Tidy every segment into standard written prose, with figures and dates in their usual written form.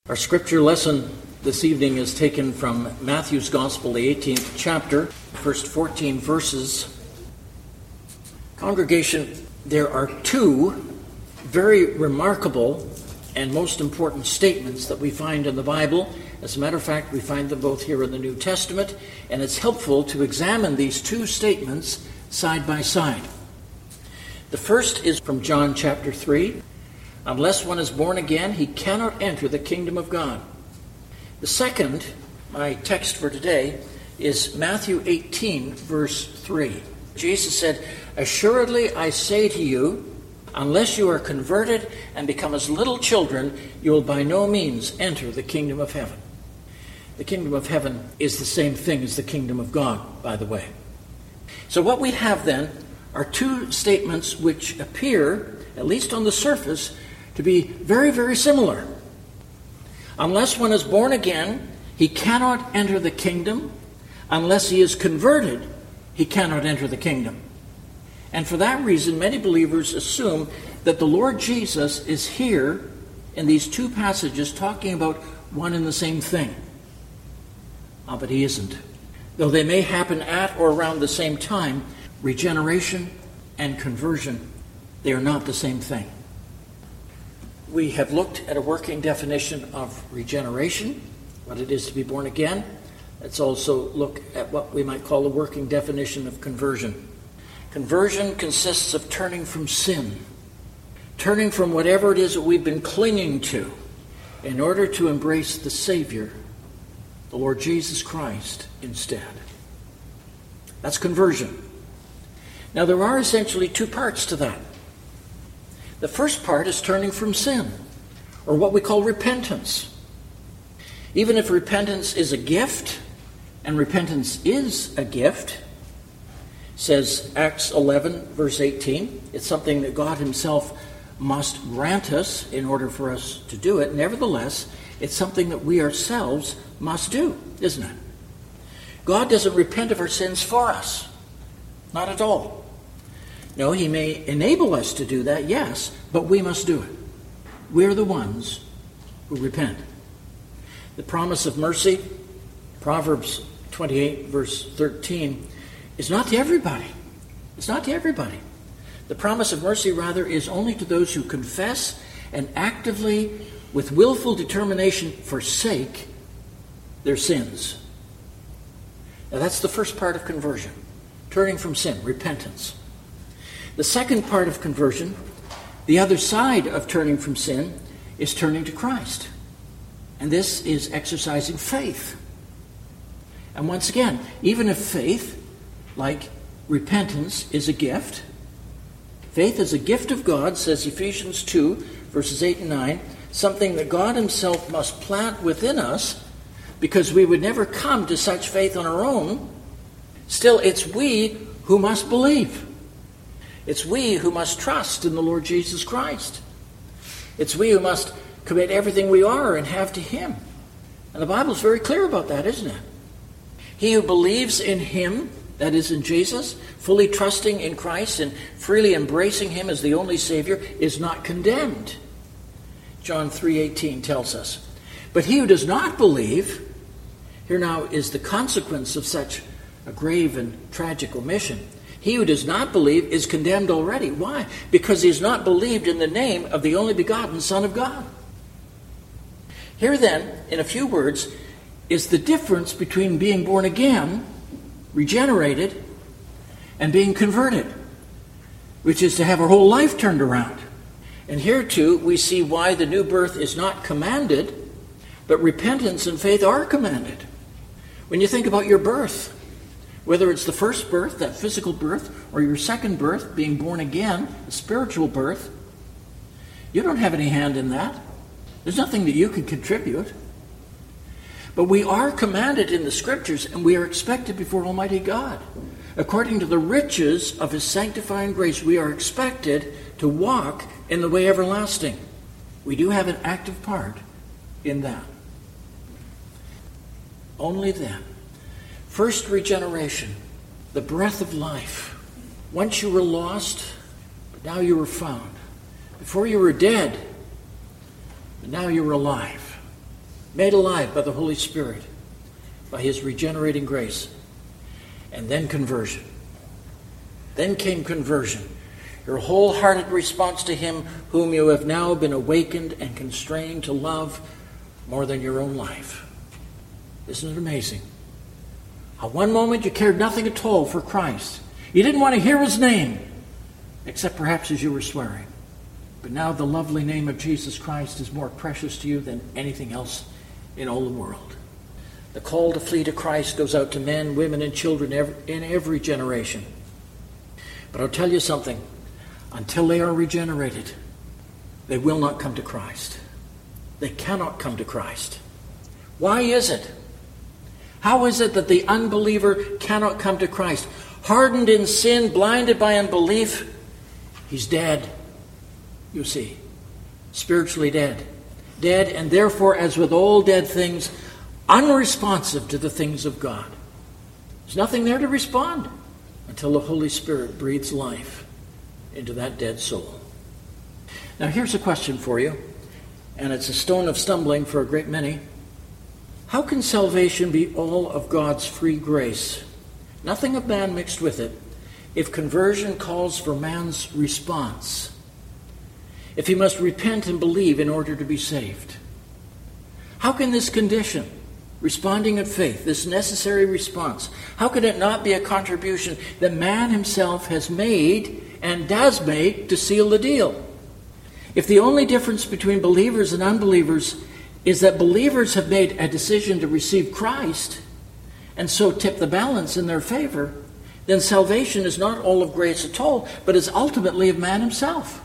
Our scripture lesson this evening is taken from Matthew's Gospel, the 18th chapter, first 14 verses. Congregation, there are two very remarkable and most important statements that we find in the Bible. As a matter of fact, we find them both here in the New Testament, and it's helpful to examine these two statements side by side. The first is from John chapter 3. Unless one is born again, he cannot enter the kingdom of God. The second, my text for today, is Matthew 18, verse 3. Jesus said, "Assuredly I say to you, unless you are converted and become as little children, you will by no means enter the kingdom of heaven." The kingdom of heaven is the same thing as the kingdom of God, by the way. So what we have then are two statements which appear, at least on the surface, to be very, very similar. Unless one is born again, he cannot enter the kingdom. Unless he is converted, he cannot enter the kingdom. And for that reason, many believers assume that the Lord Jesus is here in these two passages talking about one and the same thing. But he isn't. Though they may happen at or around the same time, regeneration and conversion, they are not the same thing. We have looked at a working definition of regeneration, what it is to be born again. Let's also look at what we might call a working definition of conversion. Conversion consists of turning from sin, turning from whatever it is that we've been clinging to in order to embrace the Savior, the Lord Jesus Christ, instead. That's conversion. Now, there are essentially two parts to that. The first part is turning from sin, or what we call repentance. Even if repentance is a gift, and repentance is a gift, says Acts 11, verse 18, it's something that God himself must grant us in order for us to do it. Nevertheless, it's something that we ourselves must do, isn't it? God doesn't repent of our sins for us. Not at all. No, he may enable us to do that, yes, but we must do it. We're the ones who repent. The promise of mercy, Proverbs 28, verse 13, is not to everybody. It's not to everybody. The promise of mercy, rather, is only to those who confess and actively, with willful determination, forsake their sins. Now, that's the first part of conversion, turning from sin, repentance. The second part of conversion, the other side of turning from sin, is turning to Christ. And this is exercising faith. And once again, even if faith, like repentance, is a gift, faith is a gift of God, says Ephesians 2, verses 8 and 9, something that God himself must plant within us, because we would never come to such faith on our own. Still, it's we who must believe. It's we who must trust in the Lord Jesus Christ. It's we who must commit everything we are and have to him. And the Bible is very clear about that, isn't it? He who believes in him, that is in Jesus, fully trusting in Christ and freely embracing him as the only Savior, is not condemned. John 3:18 tells us. But he who does not believe, here now is the consequence of such a grave and tragic omission. He who does not believe is condemned already. Why? Because he has not believed in the name of the only begotten Son of God. Here then, in a few words, is the difference between being born again, regenerated, and being converted, which is to have our whole life turned around. And here too, we see why the new birth is not commanded, but repentance and faith are commanded. When you think about your birth, whether it's the first birth, that physical birth, or your second birth, being born again, a spiritual birth, you don't have any hand in that. There's nothing that you can contribute. But we are commanded in the Scriptures, and we are expected before Almighty God. According to the riches of his sanctifying grace, we are expected to walk in the way everlasting. We do have an active part in that. Only then. First regeneration, the breath of life. Once you were lost, but now you were found. Before you were dead, but now you were alive. made alive by the Holy Spirit, by his regenerating grace. And then conversion. Then came conversion. Your wholehearted response to him whom you have now been awakened and constrained to love more than your own life. Isn't it amazing? How one moment you cared nothing at all for Christ. You didn't want to hear his name, except perhaps as you were swearing. But now the lovely name of Jesus Christ is more precious to you than anything else in all the world. The call to flee to Christ goes out to men, women, and children in every generation. But I'll tell you something. Until they are regenerated, they will not come to Christ. They cannot come to Christ. Why is it? How is it that the unbeliever cannot come to Christ? Hardened in sin, blinded by unbelief, he's dead, you see. Spiritually dead. Dead, and therefore, as with all dead things, unresponsive to the things of God. There's nothing there to respond until the Holy Spirit breathes life into that dead soul. Now here's a question for you, and it's a stone of stumbling for a great many. How can salvation be all of God's free grace, nothing of man mixed with it, if conversion calls for man's response? If he must repent and believe in order to be saved? How can this condition, responding in faith, this necessary response, how can it not be a contribution that man himself has made and does make to seal the deal? If the only difference between believers and unbelievers is that believers have made a decision to receive Christ and so tip the balance in their favor, then salvation is not all of grace at all, but is ultimately of man himself.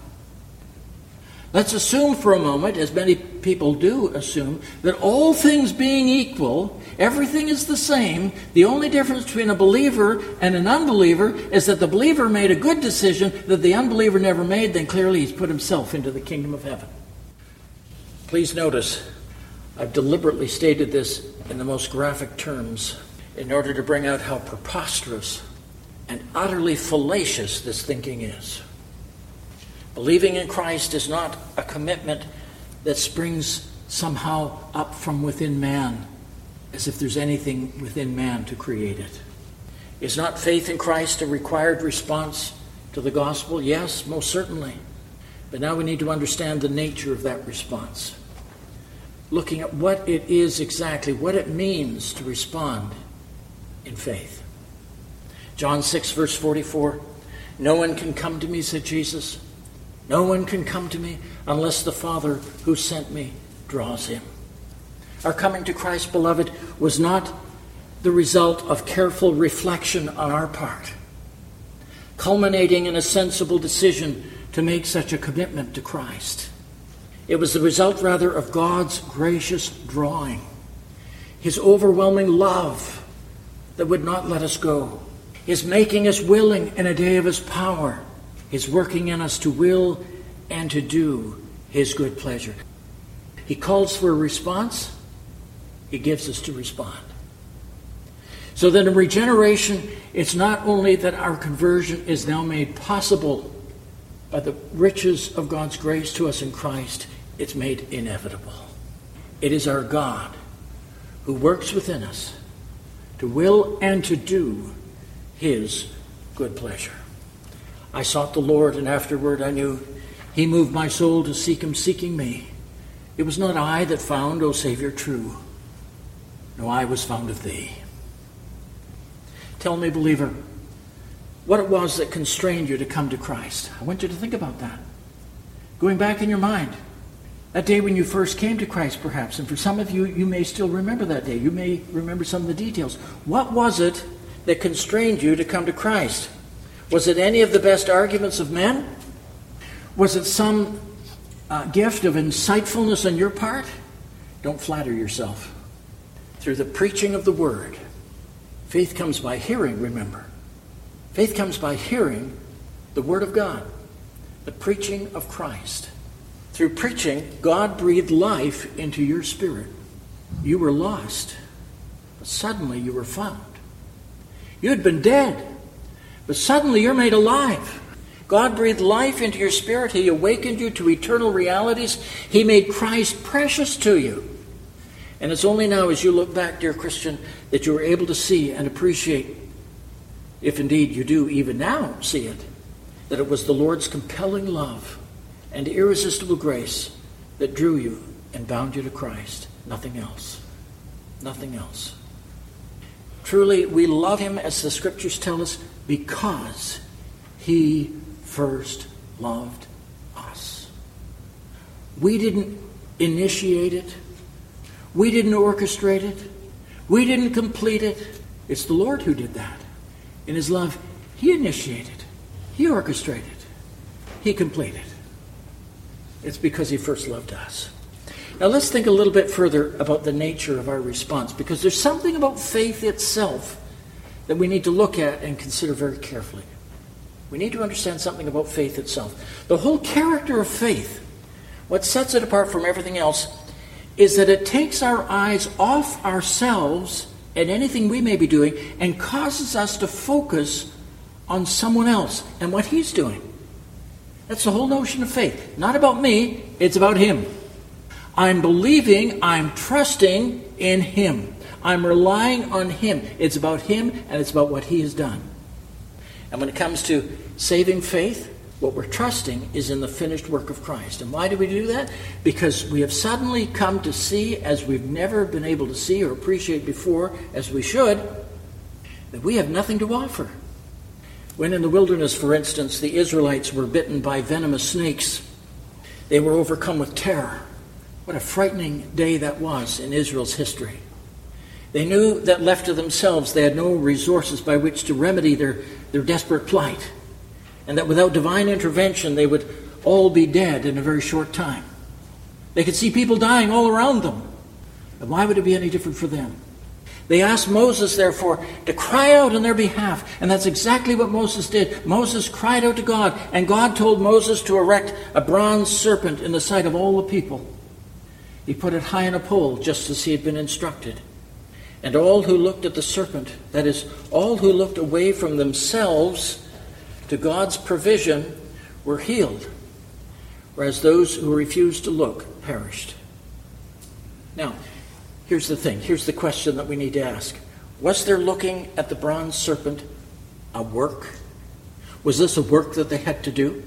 Let's assume for a moment, as many people do assume, that all things being equal, everything is the same. The only difference between a believer and an unbeliever is that the believer made a good decision that the unbeliever never made, then clearly he's put himself into the kingdom of heaven. Please notice, I've deliberately stated this in the most graphic terms in order to bring out how preposterous and utterly fallacious this thinking is. Believing in Christ is not a commitment that springs somehow up from within man, as if there's anything within man to create it. Is not faith in Christ a required response to the gospel? Yes, most certainly. But now we need to understand the nature of that response. Looking at what it is exactly, what it means to respond in faith. John 6, verse 44, "No one can come to me," said Jesus. "No one can come to me unless the Father who sent me draws him." Our coming to Christ, beloved, was not the result of careful reflection on our part, culminating in a sensible decision to make such a commitment to Christ. It was the result, rather, of God's gracious drawing, his overwhelming love that would not let us go, his making us willing in a day of his power, his working in us to will and to do his good pleasure. He calls for a response. He gives us to respond. So that in regeneration, it's not only that our conversion is now made possible by the riches of God's grace to us in Christ, it's made inevitable. It is our God who works within us to will and to do his good pleasure. I sought the Lord, and afterward I knew he moved my soul to seek him, seeking me. It was not I that found, O Savior, true. No, I was found of thee. Tell me, believer, what it was that constrained you to come to Christ. I want you to think about that. Going back in your mind, that day when you first came to Christ, perhaps, and for some of you, you may still remember that day. You may remember some of the details. What was it that constrained you to come to Christ? Was it any of the best arguments of men? Was it some gift of insightfulness on your part? Don't flatter yourself. Through the preaching of the word, faith comes by hearing, remember. Faith comes by hearing the word of God, the preaching of Christ. Through preaching, God breathed life into your spirit. You were lost, but suddenly you were found. You had been dead, but suddenly you're made alive. God breathed life into your spirit. He awakened you to eternal realities. He made Christ precious to you. And it's only now as you look back, dear Christian, that you are able to see and appreciate, if indeed you do even now see it, that it was the Lord's compelling love and irresistible grace that drew you and bound you to Christ. Nothing else. Nothing else. Truly, we love him, as the Scriptures tell us, because he first loved us. We didn't initiate it. We didn't orchestrate it. We didn't complete it. It's the Lord who did that. In his love, he initiated. He orchestrated. He completed. It's because he first loved us. Now let's think a little bit further about the nature of our response, because there's something about faith itself that we need to look at and consider very carefully. We need to understand something about faith itself. The whole character of faith, what sets it apart from everything else, is that it takes our eyes off ourselves and anything we may be doing and causes us to focus on someone else and what he's doing. That's the whole notion of faith. Not about me, it's about him. I'm believing, I'm trusting in him. I'm relying on him. It's about him and it's about what he has done. And when it comes to saving faith, what we're trusting is in the finished work of Christ. And why do we do that? Because we have suddenly come to see, as we've never been able to see or appreciate before, as we should, that we have nothing to offer. When in the wilderness, for instance, the Israelites were bitten by venomous snakes, they were overcome with terror. What a frightening day that was in Israel's history. They knew that left to themselves, they had no resources by which to remedy their desperate plight, and that without divine intervention, they would all be dead in a very short time. They could see people dying all around them. And why would it be any different for them? They asked Moses, therefore, to cry out on their behalf. And that's exactly what Moses did. Moses cried out to God, and God told Moses to erect a bronze serpent in the sight of all the people. He put it high on a pole, just as he had been instructed. And all who looked at the serpent, that is, all who looked away from themselves to God's provision, were healed, whereas those who refused to look perished. Now, here's the thing. Here's the question that we need to ask. Was their looking at the bronze serpent a work? Was this a work that they had to do?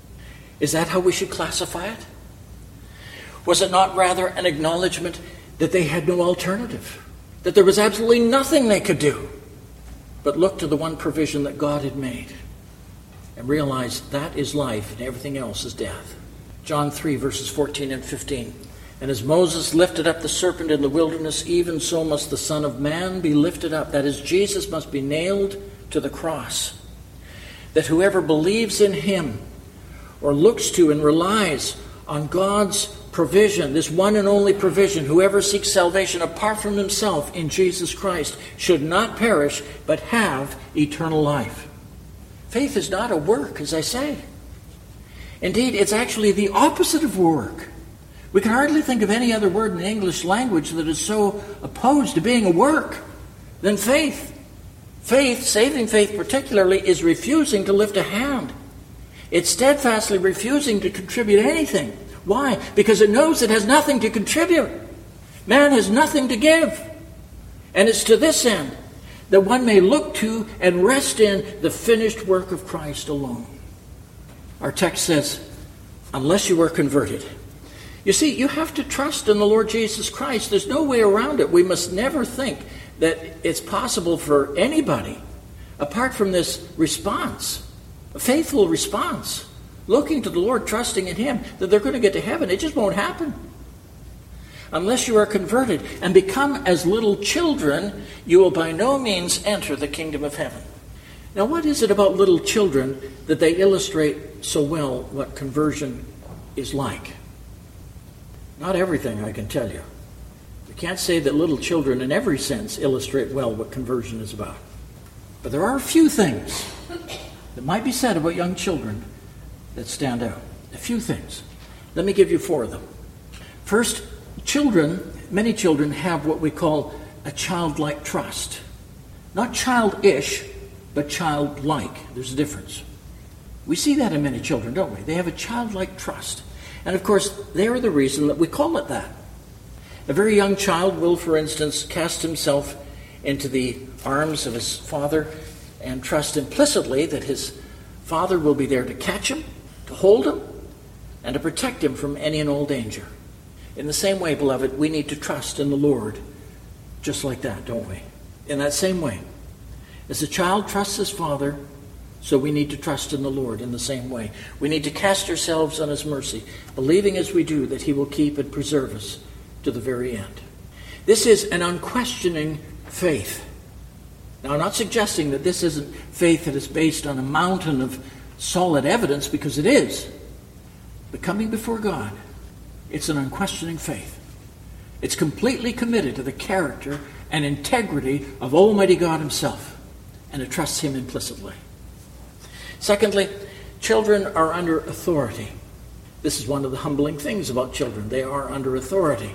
Is that how we should classify it? Was it not rather an acknowledgement that they had no alternative? That there was absolutely nothing they could do but look to the one provision that God had made and realize that is life and everything else is death. John 3, verses 14 and 15. And as Moses lifted up the serpent in the wilderness, even so must the Son of Man be lifted up. That is, Jesus must be nailed to the cross. That whoever believes in him or looks to and relies on God's provision, this one and only provision, whoever seeks salvation apart from himself in Jesus Christ should not perish but have eternal life. Faith is not a work, as I say. Indeed, it's actually the opposite of work. We can hardly think of any other word in the English language that is so opposed to being a work than faith. Faith, saving faith particularly, is refusing to lift a hand. It's steadfastly refusing to contribute anything. Why? Because it knows it has nothing to contribute. Man has nothing to give. And it's to this end that one may look to and rest in the finished work of Christ alone. Our text says, unless you are converted. You see, you have to trust in the Lord Jesus Christ. There's no way around it. We must never think that it's possible for anybody, apart from this response, a faithful response, looking to the Lord, trusting in him, that they're going to get to heaven. It just won't happen. Unless you are converted and become as little children, you will by no means enter the kingdom of heaven. Now, what is it about little children that they illustrate so well what conversion is like? Not everything, I can tell you. You can't say that little children in every sense illustrate well what conversion is about. But there are a few things that might be said about young children that stand out. A few things. Let me give you 4 of them. First, many children have what we call a childlike trust. Not childish, but childlike. There's a difference. We see that in many children, don't we? They have a childlike trust. And of course, they are the reason that we call it that. A very young child will, for instance, cast himself into the arms of his father and trust implicitly that his father will be there to catch him, to hold him, and to protect him from any and all danger. In the same way, beloved, we need to trust in the Lord just like that, don't we? In that same way. As a child trusts his father, so we need to trust in the Lord in the same way. We need to cast ourselves on his mercy, believing as we do that he will keep and preserve us to the very end. This is an unquestioning faith. Now, I'm not suggesting that this isn't faith that is based on a mountain of solid evidence, because it is. But coming before God, it's an unquestioning faith. It's completely committed to the character and integrity of Almighty God himself, and it trusts him implicitly. Secondly, children are under authority. This is one of the humbling things about children. They are under authority.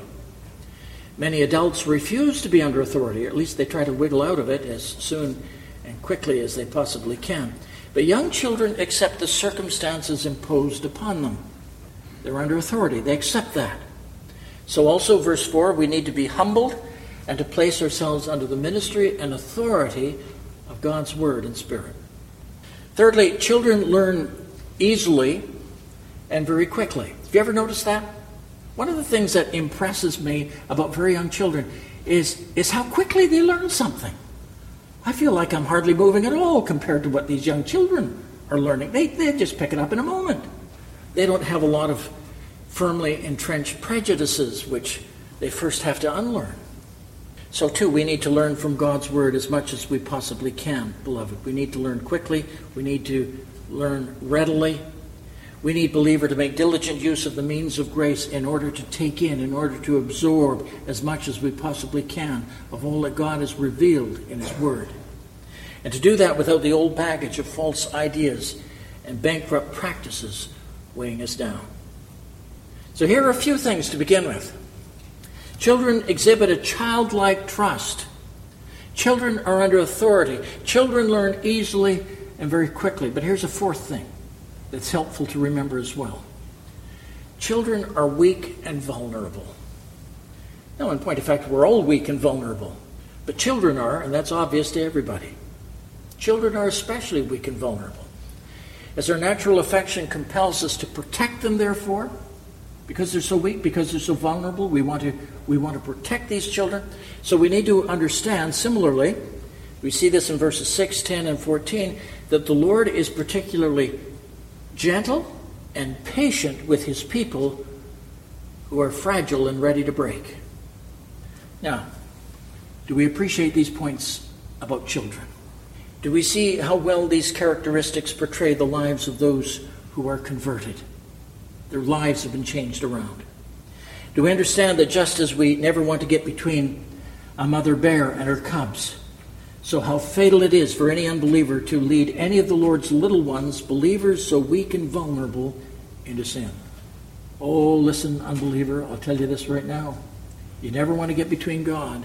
Many adults refuse to be under authority, or at least they try to wiggle out of it as soon and quickly as they possibly can. But young children accept the circumstances imposed upon them. They're under authority. They accept that. So also, verse 4, we need to be humbled and to place ourselves under the ministry and authority of God's Word and Spirit. Thirdly, children learn easily and very quickly. Have you ever noticed that? One of the things that impresses me about very young children is how quickly they learn something. I feel like I'm hardly moving at all compared to what these young children are learning. They just pick it up in a moment. They don't have a lot of firmly entrenched prejudices, which they first have to unlearn. So too, we need to learn from God's Word as much as we possibly can, beloved. We need to learn quickly. We need to learn readily. We need, believer, to make diligent use of the means of grace in order to take in order to absorb as much as we possibly can of all that God has revealed in his Word. And to do that without the old baggage of false ideas and bankrupt practices weighing us down. So here are a few things to begin with. Children exhibit a childlike trust. Children are under authority. Children learn easily and very quickly. But here's a fourth thing that's helpful to remember as well. Children are weak and vulnerable. Now, in point of fact, we're all weak and vulnerable. But children are, and that's obvious to everybody. Children are especially weak and vulnerable. As our natural affection compels us to protect them, therefore, because they're so weak, because they're so vulnerable, we want to protect these children. So we need to understand, similarly, we see this in verses 6, 10, and 14, that the Lord is particularly gentle and patient with his people who are fragile and ready to break. Now, do we appreciate these points about children? Do we see how well these characteristics portray the lives of those who are converted? Their lives have been changed around. Do we understand that just as we never want to get between a mother bear and her cubs, so how fatal it is for any unbeliever to lead any of the Lord's little ones, believers so weak and vulnerable, into sin? Oh, listen, unbeliever, I'll tell you this right now. You never want to get between God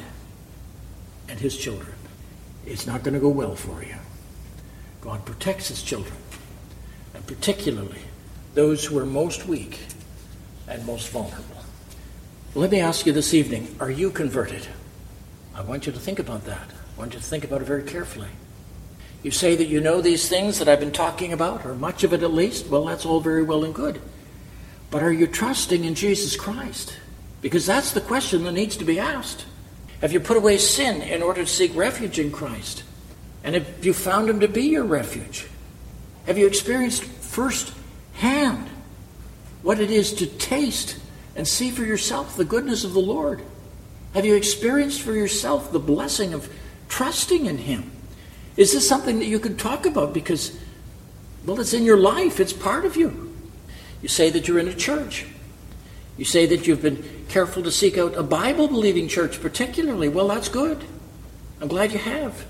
and his children. It's not going to go well for you. God protects his children, and particularly those who are most weak and most vulnerable. Let me ask you this evening, are you converted? I want you to think about that. I want you to think about it very carefully. You say that you know these things that I've been talking about, or much of it at least. Well, that's all very well and good. But are you trusting in Jesus Christ? Because that's the question that needs to be asked. Have you put away sin in order to seek refuge in Christ? And have you found him to be your refuge? Have you experienced firsthand what it is to taste and see for yourself the goodness of the Lord? Have you experienced for yourself the blessing of trusting in him? Is this something that you can talk about because, well, it's in your life, it's part of you? You say that you're in a church. You say that you've been careful to seek out a Bible-believing church particularly. Well, that's good. I'm glad you have.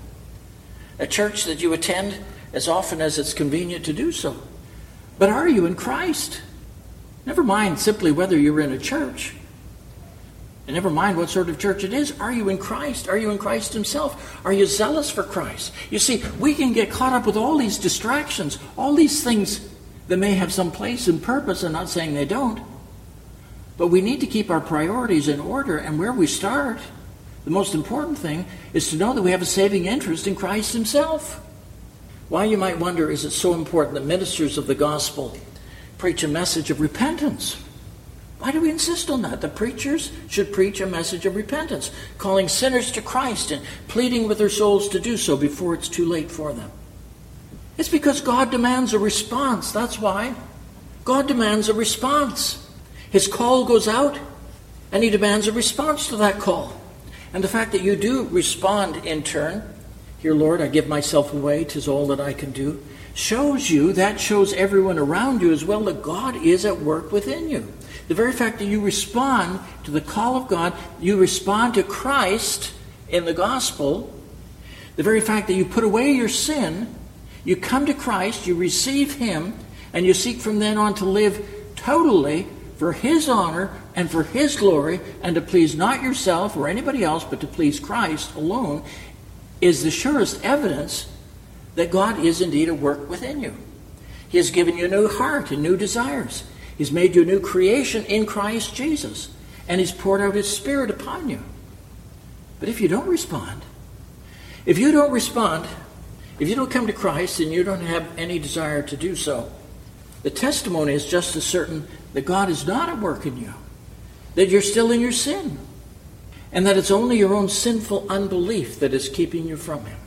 A church that you attend as often as it's convenient to do so. But are you in Christ? Never mind simply whether you're in a church. And never mind what sort of church it is. Are you in Christ? Are you in Christ himself? Are you zealous for Christ? You see, we can get caught up with all these distractions, all these things that may have some place and purpose. I'm not saying they don't. But we need to keep our priorities in order, and where we start, the most important thing is to know that we have a saving interest in Christ himself. Why, you might wonder, is it so important that ministers of the gospel preach a message of repentance? Why do we insist on that? The preachers should preach a message of repentance, calling sinners to Christ and pleading with their souls to do so before it's too late for them. It's because God demands a response. That's why. God demands a response. His call goes out, and he demands a response to that call. And the fact that you do respond in turn, "Here, Lord, I give myself away, 'tis all that I can do," that shows everyone around you as well that God is at work within you. The very fact that you respond to the call of God, you respond to Christ in the gospel, the very fact that you put away your sin, you come to Christ, you receive him, and you seek from then on to live totally for his honor and for his glory, and to please not yourself or anybody else, but to please Christ alone, is the surest evidence that God is indeed at work within you. He has given you a new heart and new desires. He's made you a new creation in Christ Jesus, and he's poured out his Spirit upon you. But if you don't respond, if you don't come to Christ and you don't have any desire to do so, the testimony is just as certain that God is not at work in you, that you're still in your sin, and that it's only your own sinful unbelief that is keeping you from him.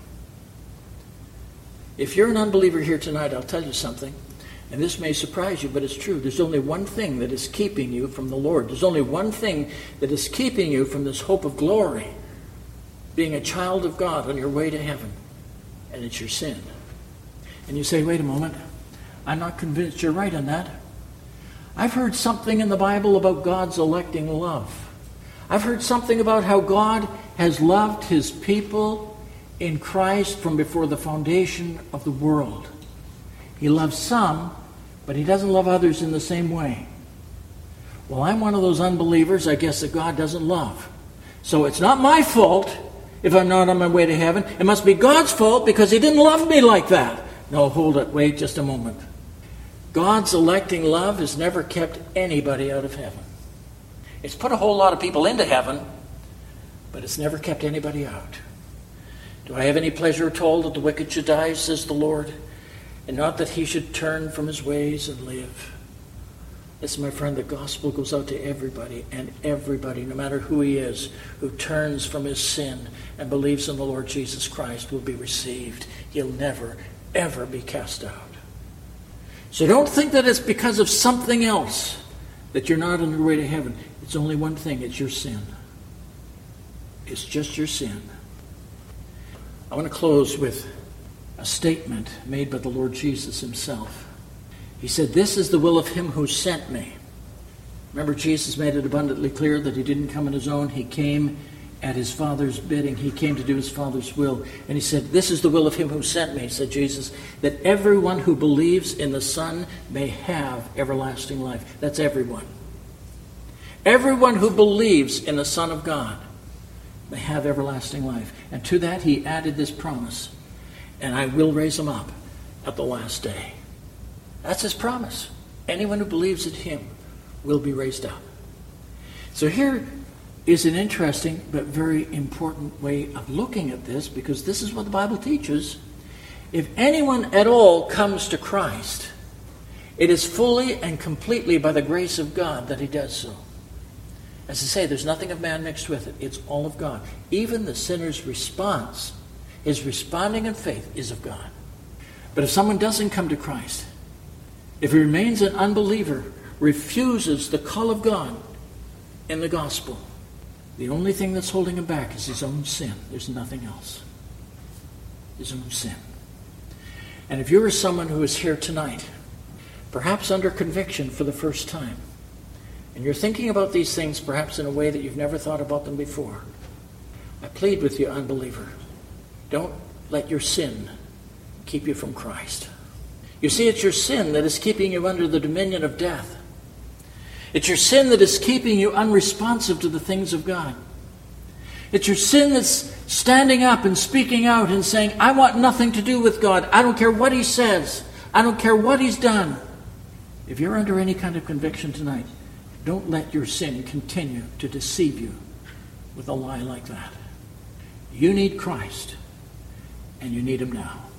If you're an unbeliever here tonight, I'll tell you something, and this may surprise you, but it's true. There's only one thing that is keeping you from the Lord. There's only one thing that is keeping you from this hope of glory, being a child of God on your way to heaven, and it's your sin. And you say, wait a moment, I'm not convinced you're right on that. I've heard something in the Bible about God's electing love. I've heard something about how God has loved his people in Christ from before the foundation of the world. He loves some, but he doesn't love others in the same way. Well, I'm one of those unbelievers, I guess, that God doesn't love. So it's not my fault if I'm not on my way to heaven. It must be God's fault because he didn't love me like that. No, hold it. Wait just a moment. God's electing love has never kept anybody out of heaven. It's put a whole lot of people into heaven, but it's never kept anybody out. Do I have any pleasure at all that the wicked should die, says the Lord, and not that he should turn from his ways and live? Listen, my friend, the gospel goes out to everybody, and everybody, no matter who he is, who turns from his sin and believes in the Lord Jesus Christ will be received. He'll never, ever be cast out. So don't think that it's because of something else that you're not on your way to heaven. It's only one thing. It's your sin. It's just your sin. I want to close with a statement made by the Lord Jesus himself. He said, "This is the will of him who sent me." Remember, Jesus made it abundantly clear that he didn't come on his own. He came at his Father's bidding. He came to do his Father's will. And he said, "This is the will of him who sent me," said Jesus, "that everyone who believes in the Son may have everlasting life." That's everyone. Everyone who believes in the Son of God may have everlasting life. And to that he added this promise, "And I will raise them up at the last day." That's his promise. Anyone who believes in him will be raised up. So here is an interesting but very important way of looking at this, because this is what the Bible teaches. If anyone at all comes to Christ, it is fully and completely by the grace of God that he does so. As I say, there's nothing of man mixed with it. It's all of God. Even the sinner's response, his responding in faith, is of God. But if someone doesn't come to Christ, if he remains an unbeliever, refuses the call of God in the gospel, the only thing that's holding him back is his own sin. There's nothing else. His own sin. And if you're someone who is here tonight, perhaps under conviction for the first time, and you're thinking about these things perhaps in a way that you've never thought about them before, I plead with you, unbeliever, don't let your sin keep you from Christ. You see, it's your sin that is keeping you under the dominion of death. It's your sin that is keeping you unresponsive to the things of God. It's your sin that's standing up and speaking out and saying, "I want nothing to do with God. I don't care what he says. I don't care what he's done." If you're under any kind of conviction tonight, Don't let your sin continue to deceive you with a lie like that. You need Christ, and you need him now.